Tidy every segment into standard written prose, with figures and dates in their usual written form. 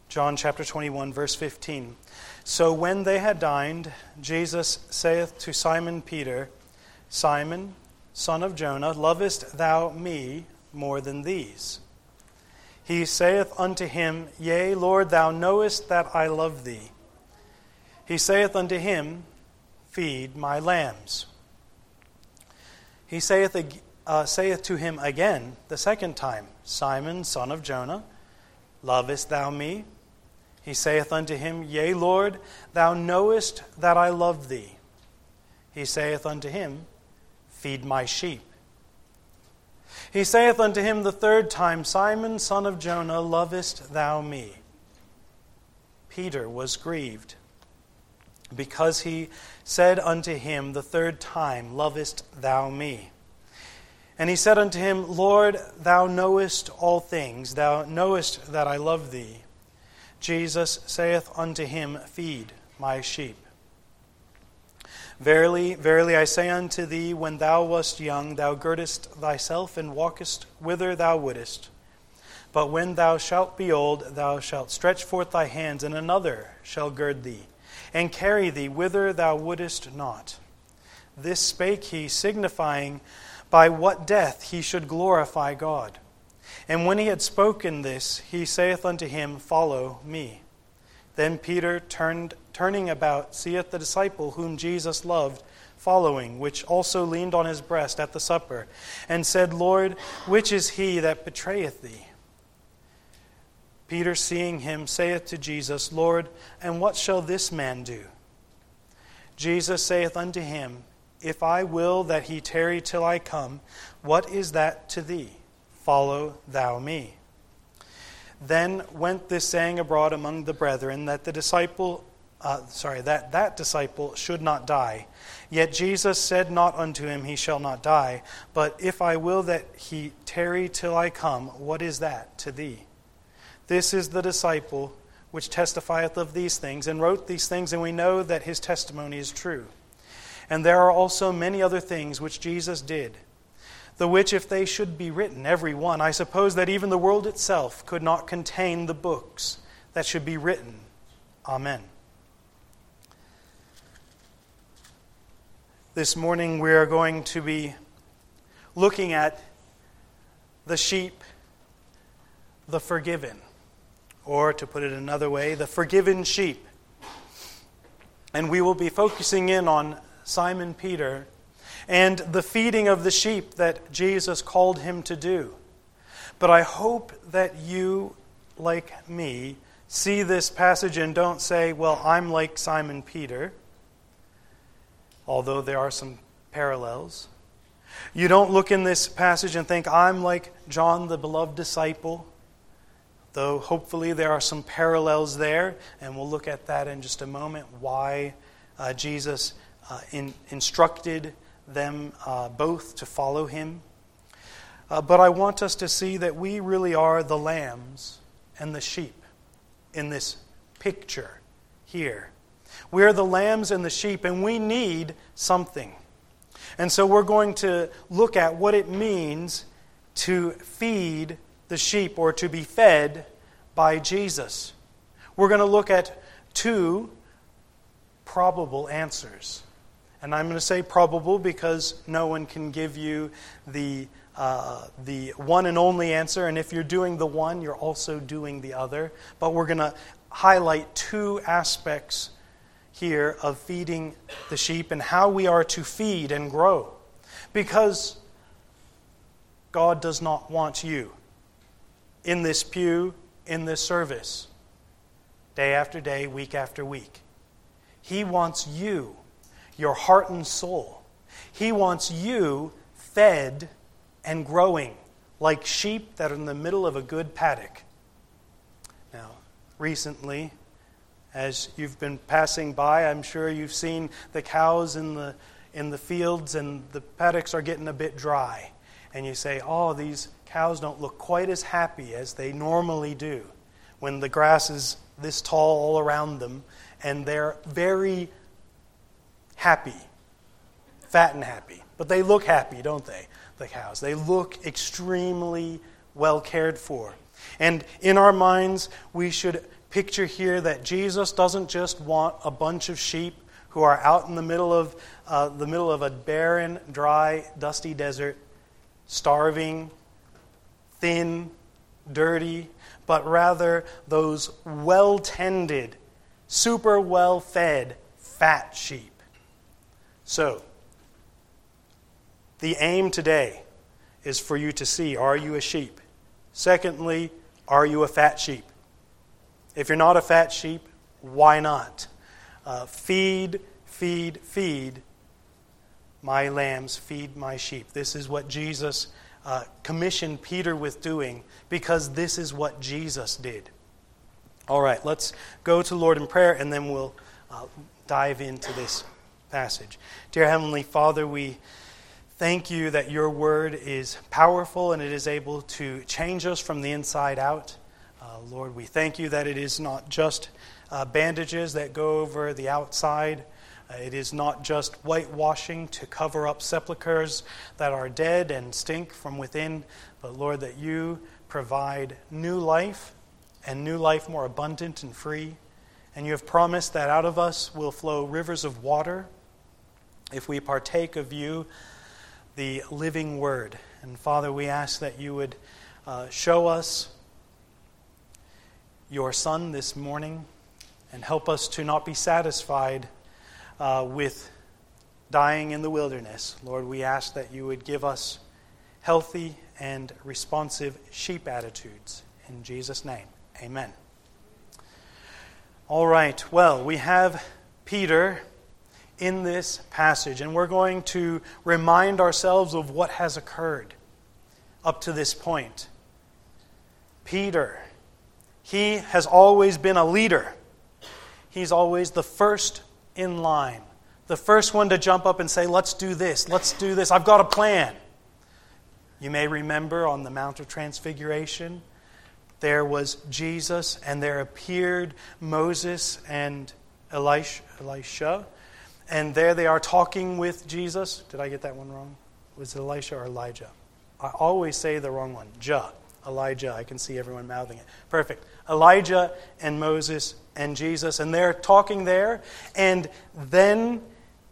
John chapter 21, verse 15. So when they had dined, Jesus saith to Simon Peter, Simon, son of Jonah, lovest thou me more than these? He saith unto him, Yea, Lord, thou knowest that I love thee. He saith unto him, Feed my lambs. He saith to him again the second time, Simon, son of Jonah, lovest thou me? He saith unto him, Yea, Lord, thou knowest that I love thee. He saith unto him, Feed my sheep. He saith unto him the third time, Simon, son of Jonah, lovest thou me? Peter was grieved, because he said unto him the third time, Lovest thou me? And he said unto him, Lord, thou knowest all things, thou knowest that I love thee. Jesus saith unto him, Feed my sheep. Verily, verily, I say unto thee, when thou wast young, thou girdest thyself and walkest whither thou wouldest. But when thou shalt be old, thou shalt stretch forth thy hands, and another shall gird thee, and carry thee whither thou wouldest not. This spake he, signifying by what death he should glorify God. And when he had spoken this, he saith unto him, Follow me. Then Peter, turning about, seeth the disciple whom Jesus loved, following, which also leaned on his breast at the supper, and said, Lord, which is he that betrayeth thee? Peter, seeing him, saith to Jesus, Lord, and what shall this man do? Jesus saith unto him, If I will that he tarry till I come, what is that to thee? Follow thou me. Then went this saying abroad among the brethren, that that disciple should not die. Yet Jesus said not unto him, He shall not die. But if I will that he tarry till I come, what is that to thee? This is the disciple which testifieth of these things, and wrote these things, and we know that his testimony is true. And there are also many other things which Jesus did, the which if they should be written, every one, I suppose that even the world itself could not contain the books that should be written. Amen. This morning we are going to be looking at the sheep, the forgiven, or to put it another way, the forgiven sheep. And we will be focusing in on Simon Peter and the feeding of the sheep that Jesus called him to do. But I hope that you, like me, see this passage and don't say, well, I'm like Simon Peter, although there are some parallels. You don't look in this passage and think, I'm like John, the beloved disciple, though hopefully there are some parallels there, and we'll look at that in just a moment, why Jesus instructed them both to follow him. But I want us to see that we really are the lambs and the sheep in this picture here. We are the lambs and the sheep, and we need something. And so we're going to look at what it means to feed the sheep, or to be fed by Jesus. We're going to look at two probable answers. And I'm going to say probable because no one can give you the one and only answer. And if you're doing the one, you're also doing the other. But we're going to highlight two aspects here of feeding the sheep and how we are to feed and grow. Because God does not want you in this pew, in this service, day after day, week after week. He wants you, your heart and soul. He wants you fed and growing like sheep that are in the middle of a good paddock. Now, recently, as you've been passing by, I'm sure you've seen the cows in the fields, and the paddocks are getting a bit dry. And you say, oh, these cows don't look quite as happy as they normally do when the grass is this tall all around them, and they're very happy, fat and happy. But they look happy, don't they, the cows? They look extremely well cared for. And in our minds, we should picture here that Jesus doesn't just want a bunch of sheep who are out in the middle of a barren, dry, dusty desert, starving, thin, dirty, but rather those well-tended, super well-fed, fat sheep. So, the aim today is for you to see, are you a sheep? Secondly, are you a fat sheep? If you're not a fat sheep, why not? Feed, feed, feed my lambs, feed my sheep. This is what Jesus commissioned Peter with doing, because this is what Jesus did. All right, let's go to Lord in prayer, and then we'll dive into this passage. Dear Heavenly Father, we thank you that your word is powerful and it is able to change us from the inside out. Lord, we thank you that it is not just bandages that go over the outside. It is not just whitewashing to cover up sepulchres that are dead and stink from within, but Lord, that you provide new life, and new life more abundant and free. And you have promised that out of us will flow rivers of water if we partake of you, the living word. And Father, we ask that you would show us your Son this morning and help us to not be satisfied with dying in the wilderness. Lord, we ask that you would give us healthy and responsive sheep attitudes. In Jesus' name, amen. All right, well, we have Peter in this passage, and we're going to remind ourselves of what has occurred up to this point. Peter, he has always been a leader. He's always the first in line, the first one to jump up and say, let's do this, I've got a plan. You may remember on the Mount of Transfiguration, there was Jesus, and there appeared Moses and Elisha, and there they are talking with Jesus. Did I get that one wrong? Was it Elisha or Elijah? I always say the wrong one. Elijah. I can see everyone mouthing it. Perfect. Elijah and Moses and Jesus, and they're talking there. And then,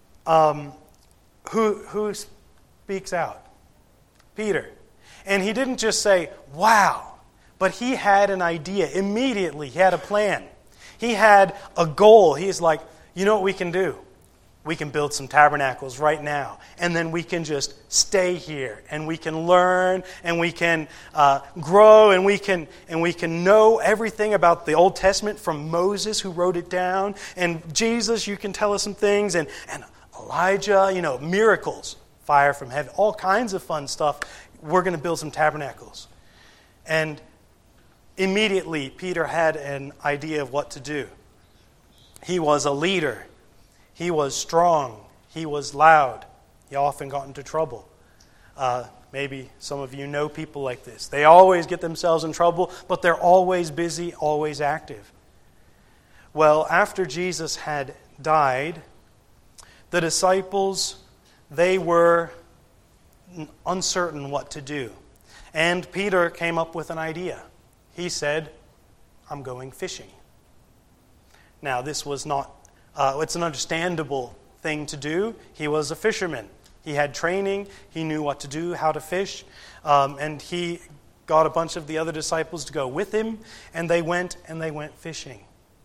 who speaks out? Peter. And he didn't just say, wow, but he had an idea. Immediately, he had a plan. He had a goal. He's like, you know what we can do? We can build some tabernacles right now, and then we can just stay here, and we can learn, and we can grow, and we can know everything about the Old Testament from Moses, who wrote it down, and Jesus, you can tell us some things, and Elijah, miracles, fire from heaven, all kinds of fun stuff. We're going to build some tabernacles. And immediately, Peter had an idea of what to do. He was a leader. He was strong. He was loud. He often got into trouble. Maybe some of you know people like this. They always get themselves in trouble, but they're always busy, always active. Well, after Jesus had died, the disciples, they were uncertain what to do. And Peter came up with an idea. He said, I'm going fishing. Now, this was not it's an understandable thing to do. He was a fisherman. He had training. He knew what to do, how to fish. And he got a bunch of the other disciples to go with him, and they went fishing.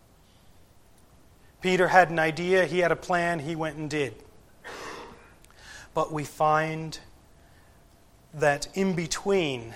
Peter had an idea. He had a plan. He went and did. But we find that in between,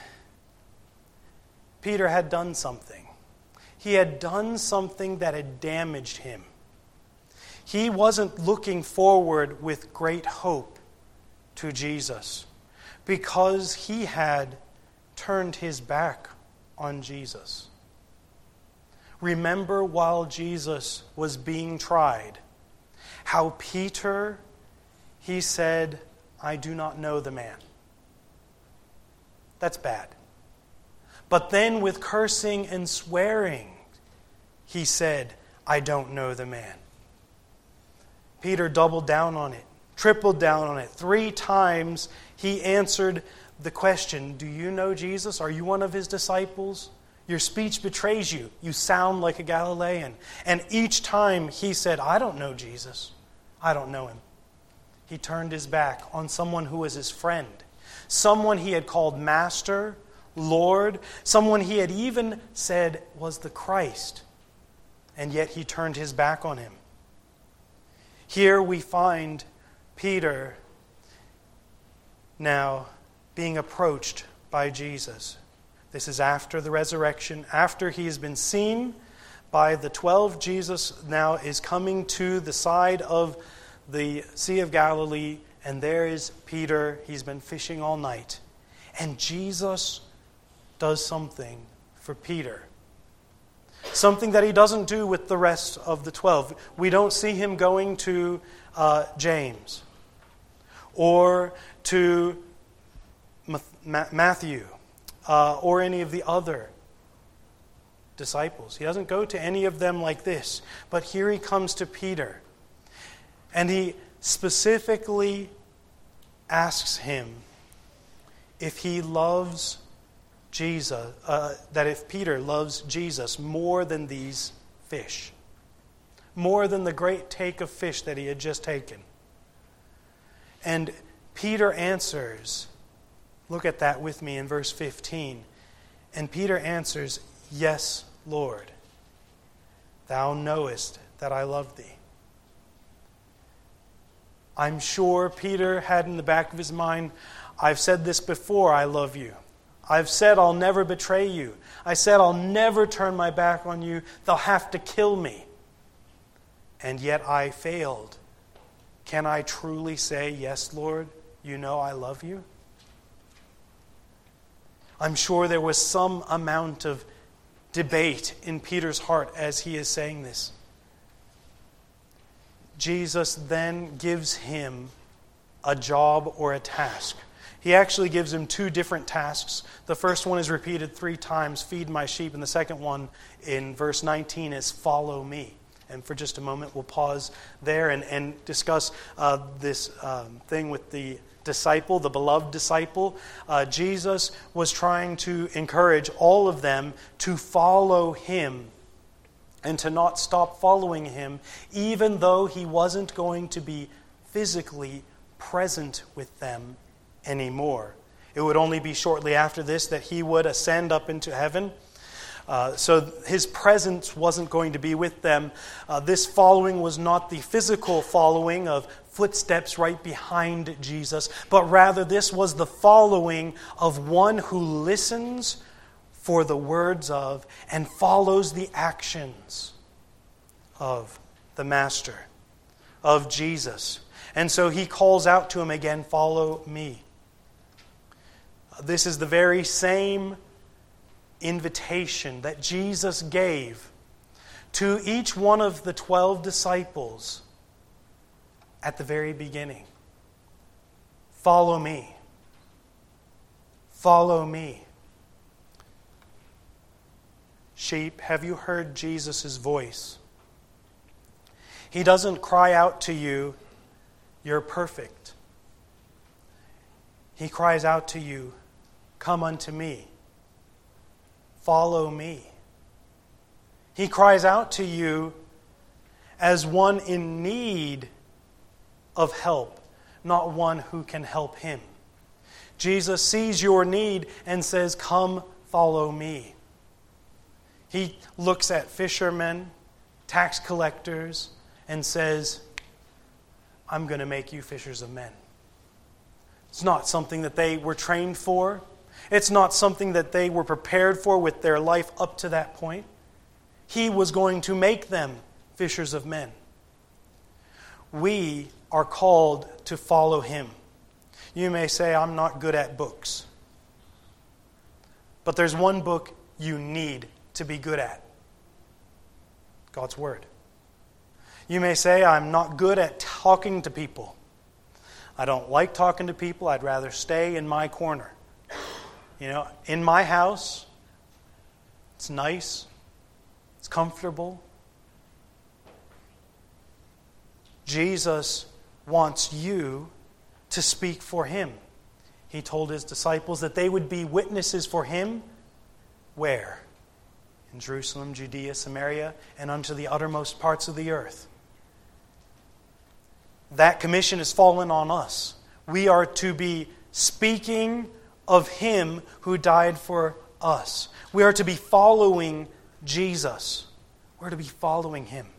Peter had done something. He had done something that had damaged him. He wasn't looking forward with great hope to Jesus because he had turned his back on Jesus. Remember while Jesus was being tried, how Peter, he said, I do not know the man. That's bad. But then with cursing and swearing, he said, I don't know the man. Peter doubled down on it, tripled down on it. 3 times he answered the question, do you know Jesus? Are you one of his disciples? Your speech betrays you. You sound like a Galilean. And each time he said, I don't know Jesus. I don't know him. He turned his back on someone who was his friend. Someone he had called Master, Lord. Someone he had even said was the Christ. And yet he turned his back on him. Here we find Peter now being approached by Jesus. This is after the resurrection. After he has been seen by the 12, Jesus now is coming to the side of the Sea of Galilee, and there is Peter. He's been fishing all night. And Jesus does something for Peter. Something that he doesn't do with the rest of the 12. We don't see him going to James or to Matthew or any of the other disciples. He doesn't go to any of them like this. But here he comes to Peter. And he specifically asks him if he loves Jesus, that if Peter loves Jesus more than these fish, more than the great take of fish that he had just taken. And Peter answers, look at that with me in verse 15. And Peter answers, Yes, Lord, thou knowest that I love thee. I'm sure Peter had in the back of his mind, I've said this before, I love you. I've said I'll never betray you. I said I'll never turn my back on you. They'll have to kill me. And yet I failed. Can I truly say, Yes, Lord, you know I love you? I'm sure there was some amount of debate in Peter's heart as he is saying this. Jesus then gives him a job or a task. He actually gives him two different tasks. The first one is repeated 3 times, feed my sheep. And the second one in verse 19 is follow me. And for just a moment, we'll pause there and discuss this thing with the disciple, the beloved disciple. Jesus was trying to encourage all of them to follow him and to not stop following him, even though he wasn't going to be physically present with them anymore. It would only be shortly after this that he would ascend up into heaven. So his presence wasn't going to be with them. This following was not the physical following of footsteps right behind Jesus, but rather this was the following of one who listens for the words of and follows the actions of the Master, of Jesus. And so he calls out to him again, follow me. This is the very same invitation that Jesus gave to each one of the 12 disciples at the very beginning. Follow me. Follow me. Sheep, have you heard Jesus' voice? He doesn't cry out to you, you're perfect. He cries out to you, come unto me. Follow me. He cries out to you as one in need of help, not one who can help him. Jesus sees your need and says, come follow me. He looks at fishermen, tax collectors, and says, I'm going to make you fishers of men. It's not something that they were trained for. It's not something that they were prepared for with their life up to that point. He was going to make them fishers of men. We are called to follow him. You may say, I'm not good at books. But there's one book you need to be good at. God's Word. You may say, I'm not good at talking to people. I don't like talking to people. I'd rather stay in my corner. You know, in my house, it's nice, it's comfortable. Jesus wants you to speak for him. He told his disciples that they would be witnesses for him. Where? in Jerusalem, Judea, Samaria, and unto the uttermost parts of the earth. That commission has fallen on us. We are to be speaking of Him who died for us. We are to be following Jesus. We're to be following Him.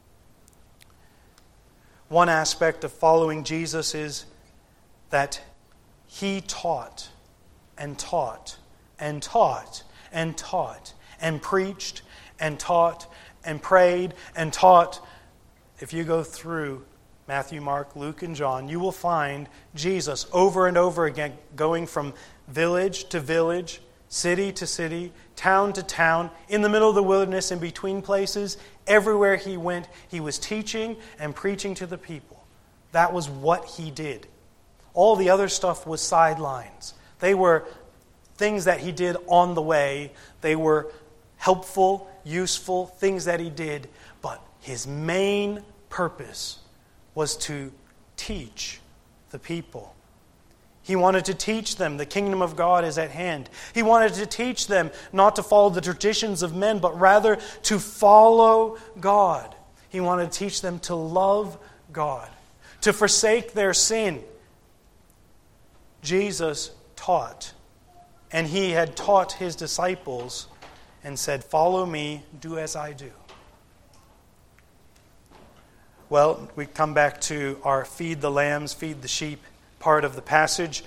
One aspect of following Jesus is that He taught and taught and taught and taught and preached and taught and prayed and taught. If you go through Matthew, Mark, Luke, and John, you will find Jesus over and over again going from village to village, city to city, town to town, in the middle of the wilderness, in between places. Everywhere He went, He was teaching and preaching to the people. That was what He did. All the other stuff was sidelines. They were things that He did on the way. They were helpful, useful things that He did. But His main purpose was to teach the people. He wanted to teach them the kingdom of God is at hand. He wanted to teach them not to follow the traditions of men, but rather to follow God. He wanted to teach them to love God, to forsake their sin. Jesus taught, and He had taught His disciples and said, "Follow me, do as I do." Well, we come back to our feed the lambs, feed the sheep part of the passage.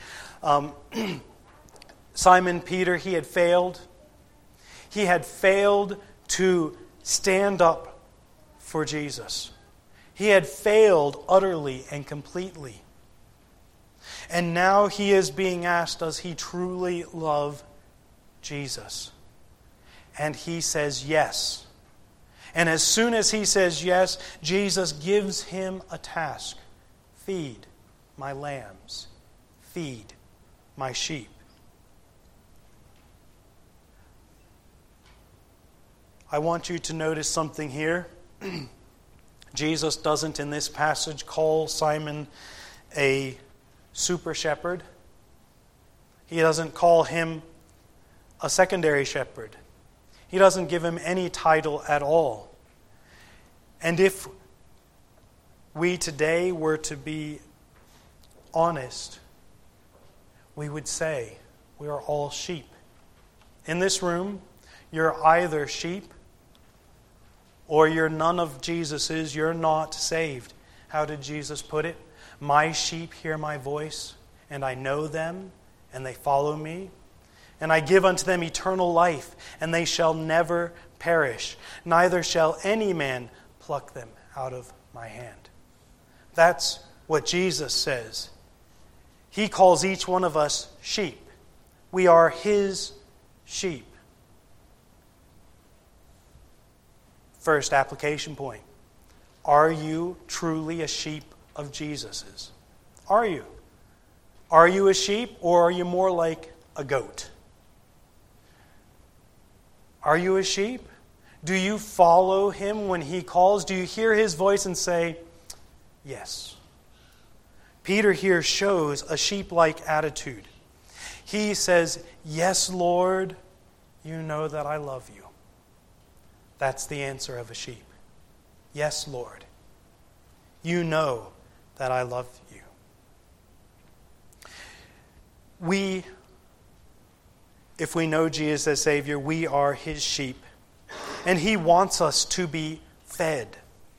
Simon Peter, he had failed. He had failed to stand up for Jesus. He had failed utterly and completely. And now he is being asked, does he truly love Jesus? And he says yes. And as soon as he says yes, Jesus gives him a task. Feed my lambs. Feed my sheep. I want you to notice something here. Jesus doesn't in this passage call Simon a super shepherd. He doesn't call him a secondary shepherd. He doesn't give him any title at all. And if we today were to be honest, we would say we are all sheep. In this room, you're either sheep or you're none of Jesus's. You're not saved. How did Jesus put it? My sheep hear my voice, and I know them, and they follow me. And I give unto them eternal life, and they shall never perish. Neither shall any man pluck them out of my hand. That's what Jesus says. He calls each one of us sheep. We are His sheep. First application point. Are you truly a sheep of Jesus's? Are you? Are you a sheep, or are you more like a goat? Are you a sheep? Do you follow Him when He calls? Do you hear His voice and say, yes? Peter here shows a sheep-like attitude. He says, yes, Lord, you know that I love you. That's the answer of a sheep. Yes, Lord, you know that I love you. If we know Jesus as Savior, we are His sheep. And He wants us to be fed.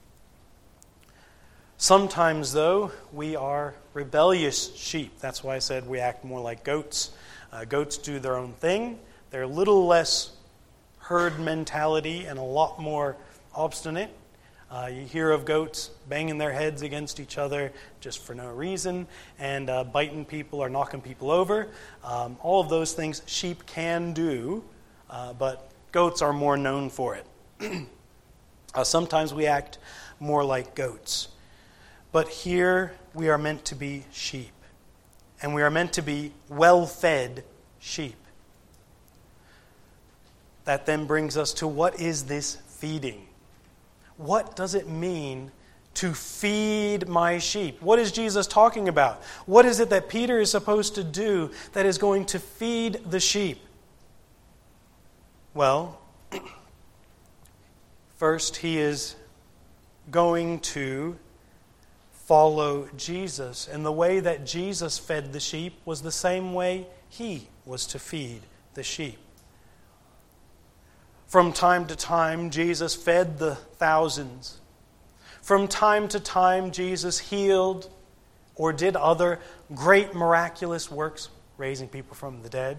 Sometimes, though, we are rebellious sheep. That's why I said we act more like goats. Goats do their own thing. They're a little less herd mentality and a lot more obstinate. You hear of goats banging their heads against each other just for no reason, and biting people or knocking people over. All of those things sheep can do, but goats are more known for it. Sometimes we act more like goats. But here we are meant to be sheep. And we are meant to be well-fed sheep. That then brings us to, what is this feeding? What does it mean to feed my sheep? What is Jesus talking about? What is it that Peter is supposed to do that is going to feed the sheep? Well, First, he is going to follow Jesus. And the way that Jesus fed the sheep was the same way he was to feed the sheep. From time to time, Jesus fed the thousands. From time to time, Jesus healed or did other great miraculous works, raising people from the dead.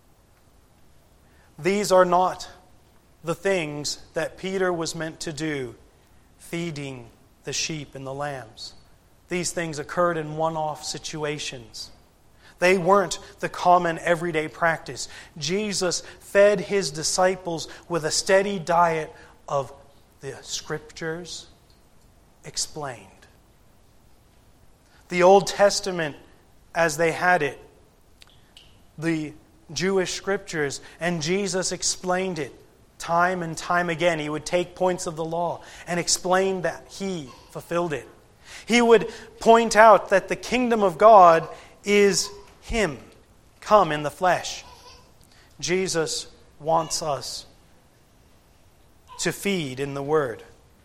These are not the things that Peter was meant to do, feeding the sheep and the lambs. These things occurred in one-off situations. They weren't the common everyday practice. Jesus fed his disciples with a steady diet of the Scriptures explained. The Old Testament as they had it, the Jewish Scriptures, and Jesus explained it time and time again. He would take points of the law and explain that he fulfilled it. He would point out that the kingdom of God is Him, come in the flesh. Jesus wants us to feed in the Word.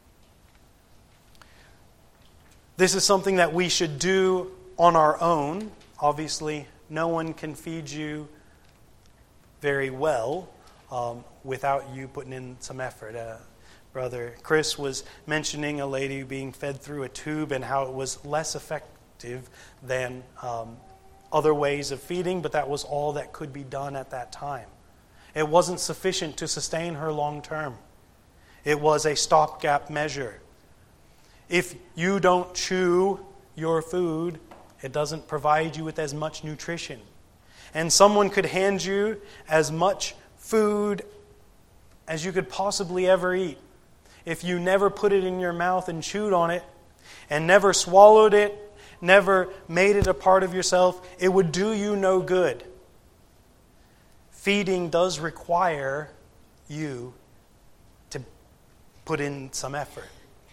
This is something that we should do on our own. Obviously, no one can feed you very well without you putting in some effort. Brother Chris was mentioning a lady being fed through a tube and how it was less effective than other ways of feeding, but that was all that could be done at that time. It wasn't sufficient to sustain her long term. It was a stopgap measure. If you don't chew your food, it doesn't provide you with as much nutrition. And someone could hand you as much food as you could possibly ever eat. If you never put it in your mouth and chewed on it, and never swallowed it, never made it a part of yourself, it would do you no good. Feeding does require you to put in some effort.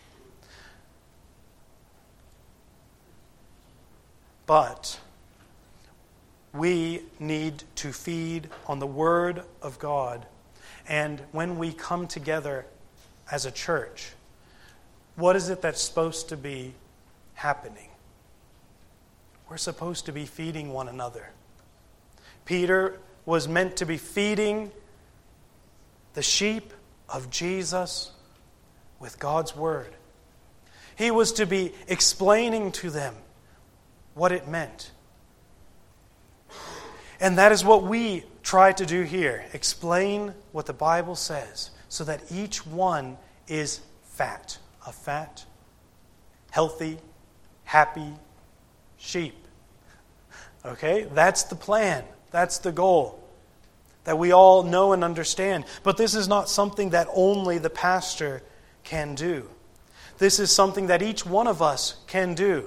But we need to feed on the Word of God. And when we come together as a church, what is it that's supposed to be happening? We're supposed to be feeding one another. Peter was meant to be feeding the sheep of Jesus with God's Word. He was to be explaining to them what it meant. And that is what we try to do here. Explain what the Bible says so that each one is fat. A fat, healthy, happy sheep. Okay? That's the plan. That's the goal. That we all know and understand. But this is not something that only the pastor can do. This is something that each one of us can do.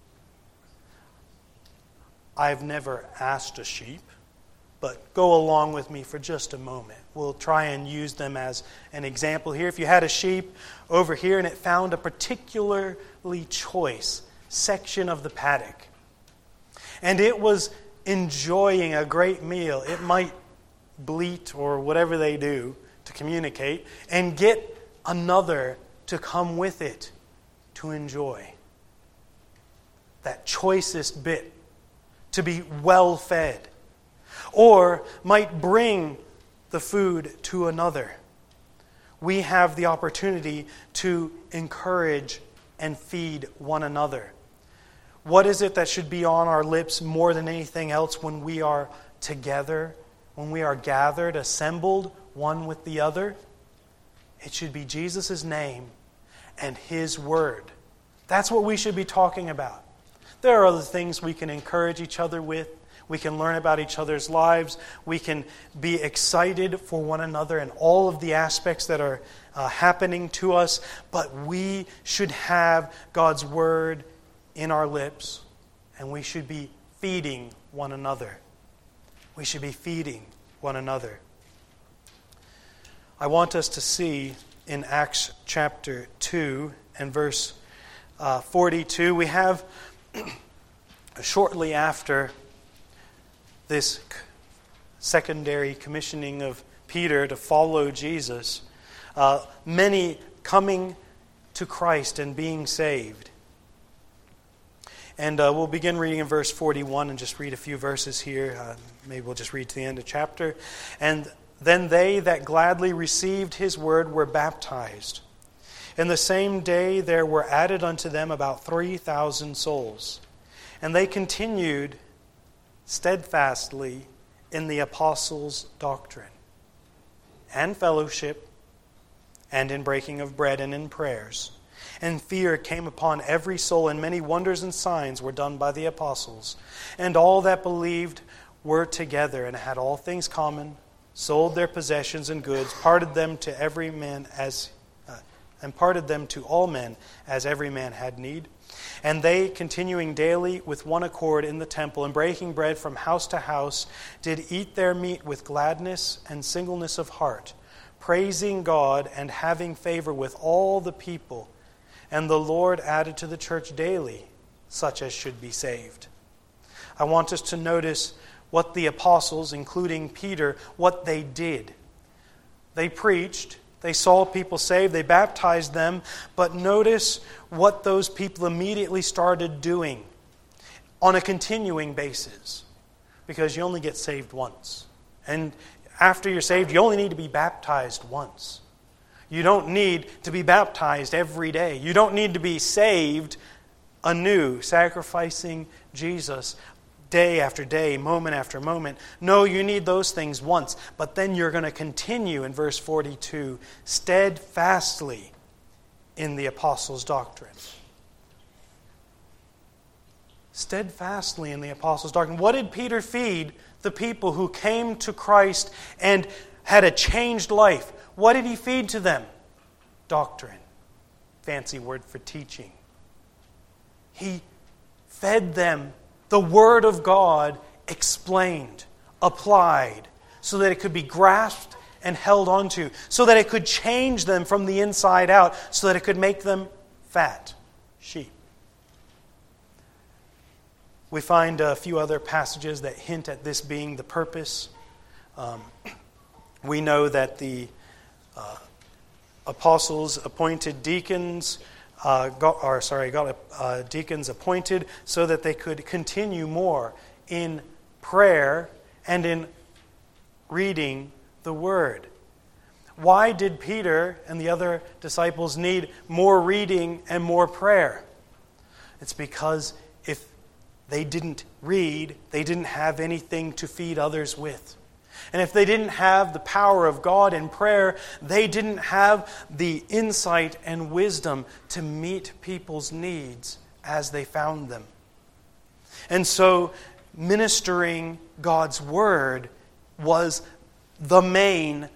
I've never asked a sheep, but go along with me for just a moment. We'll try and use them as an example here. If you had a sheep over here and it found a particularly choice section of the paddock, and it was enjoying a great meal, it might bleat or whatever they do to communicate and get another to come with it to enjoy that choicest bit, to be well fed, or might bring the food to another. We have the opportunity to encourage and feed one another. What is it that should be on our lips more than anything else when we are together, when we are gathered, assembled, one with the other? It should be Jesus' name and His Word. That's what we should be talking about. There are other things we can encourage each other with. We can learn about each other's lives. We can be excited for one another and all of the aspects that are happening to us. But we should have God's Word in our lips, and we should be feeding one another. We should be feeding one another. I want us to see in Acts chapter 2 and verse 42, we have shortly after this secondary commissioning of Peter to follow Jesus, many coming to Christ and being saved. And we'll begin reading in verse 41 and just read a few verses here. Maybe we'll just read to the end of the chapter. And then they that gladly received his word were baptized. In the same day there were added unto them about 3,000 souls. And they continued steadfastly in the apostles' doctrine, and fellowship, and in breaking of bread, and in prayers. And fear came upon every soul, and many wonders and signs were done by the apostles. And all that believed were together, and had all things common, sold their possessions and goods, parted them to every man and parted them to all men as every man had need. And they, continuing daily with one accord in the temple, and breaking bread from house to house, did eat their meat with gladness and singleness of heart, praising God and having favor with all the people. And the Lord added to the church daily such as should be saved. I want us to notice what the apostles, including Peter, what they did. They preached, they saw people saved, they baptized them, but notice what those people immediately started doing on a continuing basis, because you only get saved once. And after you're saved, you only need to be baptized once. You don't need to be baptized every day. You don't need to be saved anew, sacrificing Jesus day after day, moment after moment. No, you need those things once. But then you're going to continue in verse 42, steadfastly in the apostles' doctrine. Steadfastly in the apostles' doctrine. What did Peter feed the people who came to Christ and had a changed life? What did he feed to them? Doctrine. Fancy word for teaching. He fed them the Word of God explained, applied, so that it could be grasped and held onto, so that it could change them from the inside out, so that it could make them fat sheep. We find a few other passages that hint at this being the purpose. We know that the apostles appointed deacons, got deacons appointed so that they could continue more in prayer and in reading the Word. Why did Peter and the other disciples need more reading and more prayer? It's because if they didn't read, they didn't have anything to feed others with. And if they didn't have the power of God in prayer, they didn't have the insight and wisdom to meet people's needs as they found them. And so, ministering God's Word was the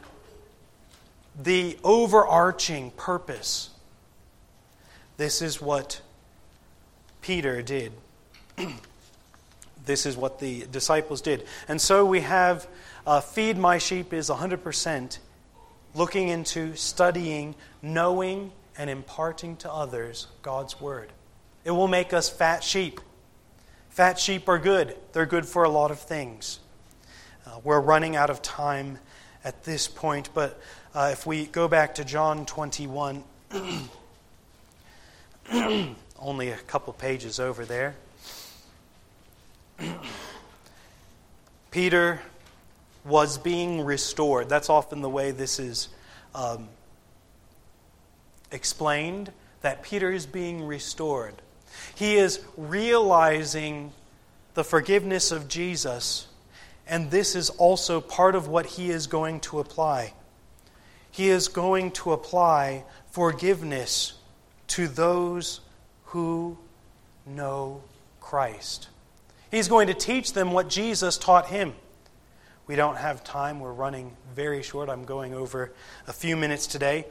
overarching purpose. This is what Peter did. This is what the disciples did. And so we have Feed My Sheep is 100% looking into, studying, knowing, and imparting to others God's Word. It will make us fat sheep. Fat sheep are good. They're good for a lot of things. We're running out of time at this point, but if we go back to John 21, only a couple pages over there. Peter was being restored. That's often the way this is explained, that Peter is being restored. He is realizing the forgiveness of Jesus, and this is also part of what he is going to apply. He is going to apply forgiveness to those who know Christ. He's going to teach them what Jesus taught him. We don't have time. We're running very short. I'm going over a few minutes today.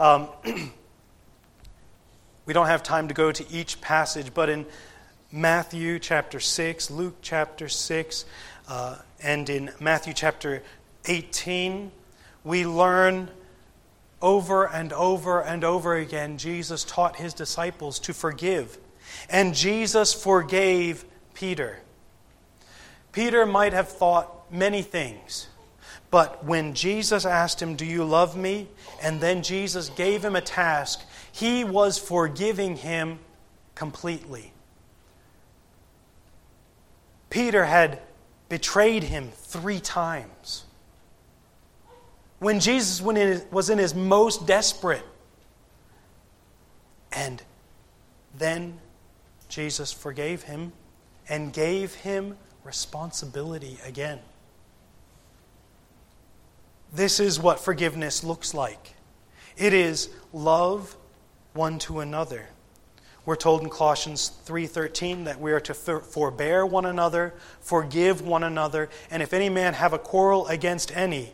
We don't have time to go to each passage, but in Matthew chapter 6, Luke chapter 6, and in Matthew chapter 18, we learn over and over and over again, Jesus taught his disciples to forgive. And Jesus forgave Peter. Peter might have thought many things. But when Jesus asked him, "Do you love me?" and then Jesus gave him a task, he was forgiving him completely. Peter had betrayed him 3 times. When Jesus was in his most desperate, and then Jesus forgave him and gave him responsibility again. This is what forgiveness looks like. It is love one to another. We're told in Colossians 3:13 that we are to forbear one another, forgive one another, and if any man have a quarrel against any,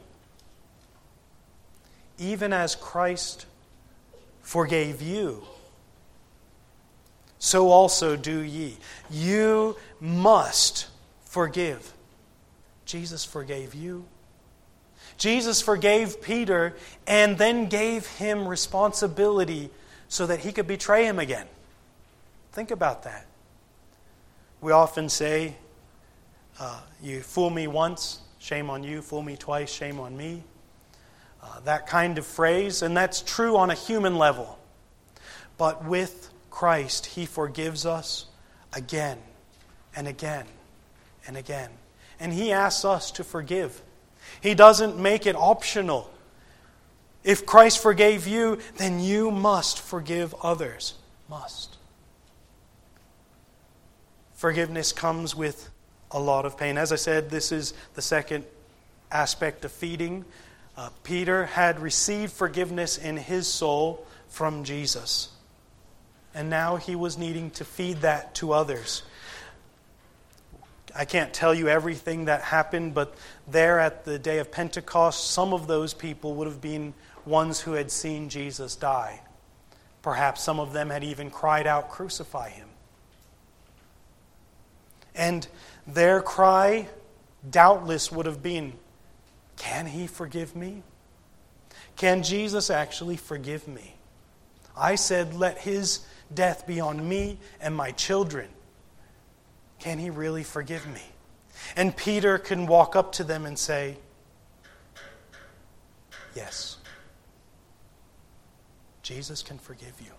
even as Christ forgave you, so also do ye. You must forgive. Jesus forgave you. Jesus forgave Peter and then gave him responsibility so that he could betray him again. Think about that. We often say, you fool me once, shame on you. Fool me twice, shame on me. That kind of phrase, and that's true on a human level. But with Christ, He forgives us again and again and again. And He asks us to forgive. He doesn't make it optional. If Christ forgave you, then you must forgive others. Must. Forgiveness comes with a lot of pain. As I said, this is the second aspect of feeding. Peter had received forgiveness in his soul from Jesus. And now he was needing to feed that to others. I can't tell you everything that happened, but there at the day of Pentecost, some of those people would have been ones who had seen Jesus die. Perhaps some of them had even cried out, "Crucify him." And their cry, doubtless, would have been, "Can he forgive me? Can Jesus actually forgive me? I said, let his death be on me and my children. Can he really forgive me?" And Peter can walk up to them and say, "Yes, Jesus can forgive you."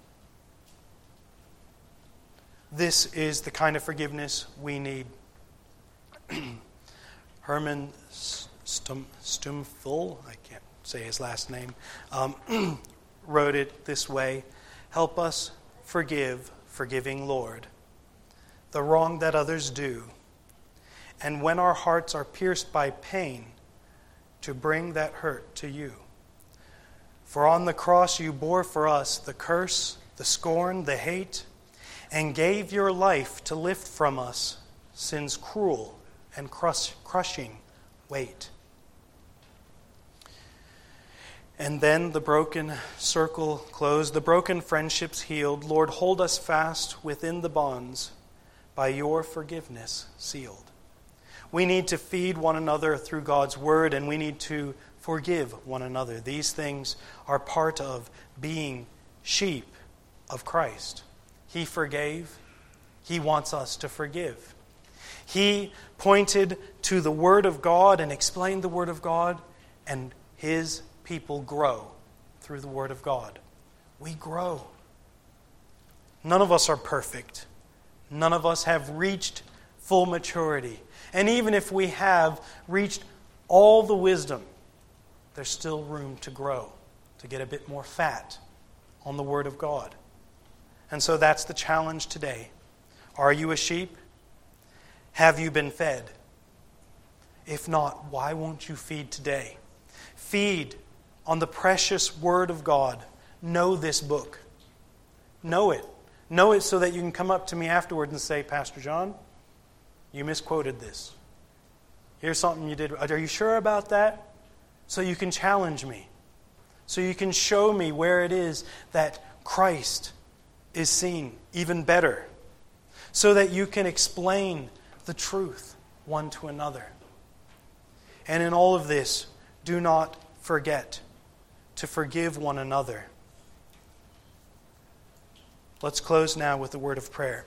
This is the kind of forgiveness we need. Herman Stumful, I can't say his last name, wrote it this way: "Help us forgive, forgiving Lord, the wrong that others do, and when our hearts are pierced by pain, to bring that hurt to you. For on the cross you bore for us the curse, the scorn, the hate, and gave your life to lift from us sin's cruel and crushing weight." And then the broken circle closed, the broken friendships healed. Lord, hold us fast within the bonds, by your forgiveness sealed. We need to feed one another through God's word, and we need to forgive one another. These things are part of being sheep of Christ. He forgave. He wants us to forgive. He pointed to the Word of God and explained the Word of God, and His people grow through the Word of God. We grow. None of us are perfect. None of us have reached full maturity. And even if we have reached all the wisdom, there's still room to grow, to get a bit more fat on the Word of God. And so that's the challenge today. Are you a sheep? Have you been fed? If not, why won't you feed today? Feed on the precious Word of God. Know this book. Know it. Know it so that you can come up to me afterwards and say, "Pastor John, you misquoted this. Here's something you did. Are you sure about that?" So you can challenge me. So you can show me where it is that Christ is seen even better. So that you can explain the truth one to another. And in all of this, do not forget to forgive one another. Let's close now with a word of prayer.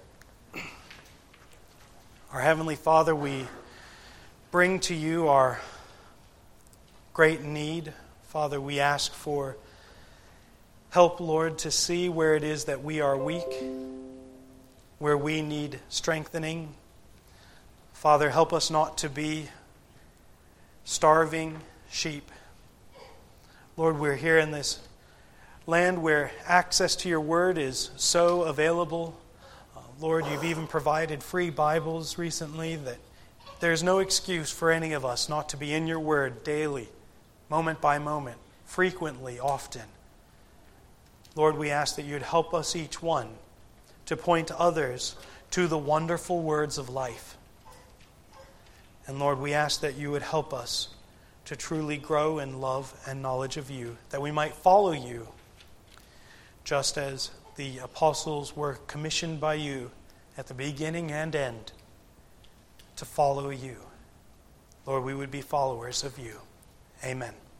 Our Heavenly Father, we bring to you our great need. Father, we ask for help, Lord, to see where it is that we are weak, where we need strengthening. Father, help us not to be starving sheep. Lord, we're here in this land where access to your word is so available. Lord, you've even provided free Bibles recently that there's no excuse for any of us not to be in your word daily, moment by moment, frequently, often. Lord, we ask that you'd help us each one to point others to the wonderful words of life. And Lord, we ask that you would help us to truly grow in love and knowledge of you, that we might follow you, just as the apostles were commissioned by you at the beginning and end to follow you. Lord, we would be followers of you. Amen.